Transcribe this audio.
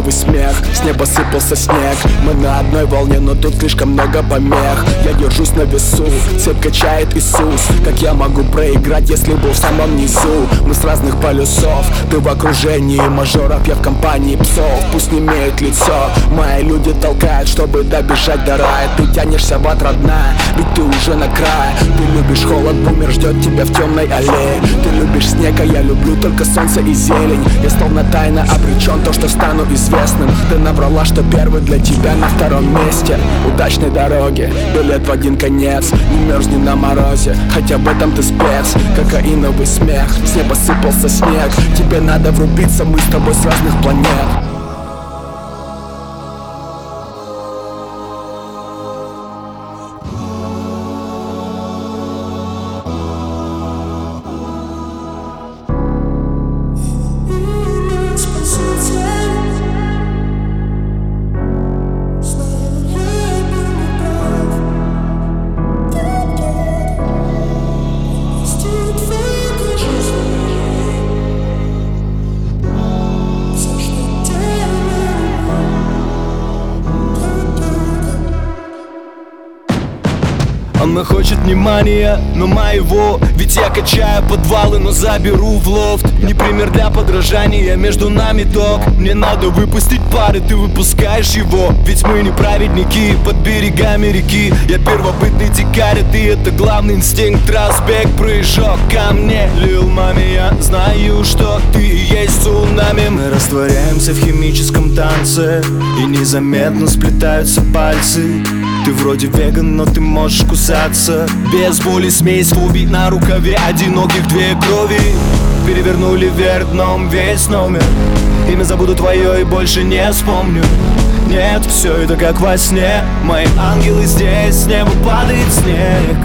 кокаиновый смех. С неба сыпался снег, мы на одной волне, но тут слишком много помех. Я держусь на весу, цепь качает Иисус. Как я могу проиграть, если был в самом низу? Мы с разных полюсов, ты в окружении мажоров, я в компании псов. Пусть не имеют лицо, мои люди толкают, чтобы добежать до рая. Ты тянешься в ад, родная, ведь ты уже на крае. Ты любишь холод, бумер ждет тебя в темной аллее. Ты любишь снег, а я люблю только солнце и зелень. Я словно тайно обречен, то, что стану известным. Ты набрала, что первый для тебя на втором месте. Удачной дороги, билет в один конец. Не мерзни на морозе, хотя в этом ты спец. Кокаиновый смех, с неба сыпался снег. Тебе надо врубиться, мы с тобой с разных планет. Она хочет внимания, но моего. Ведь я качаю подвалы, но заберу в лофт. Не пример для подражания, между нами ток. Мне надо выпустить пар, и ты выпускаешь его. Ведь мы не праведники под берегами реки. Я первобытный дикарь, а ты это главный инстинкт. Разбег, прыжок ко мне, лил маме. Я знаю, что ты и есть цунами. Мы растворяемся в химическом танце, и незаметно сплетаются пальцы. Ты вроде веган, но ты можешь кусаться. Без боли смесь фобий на рукаве, одиноких две крови. Перевернули вверх дном весь номер. Имя забуду твое и больше не вспомню. Нет, все это как во сне. Мои ангелы здесь, с неба падает снег.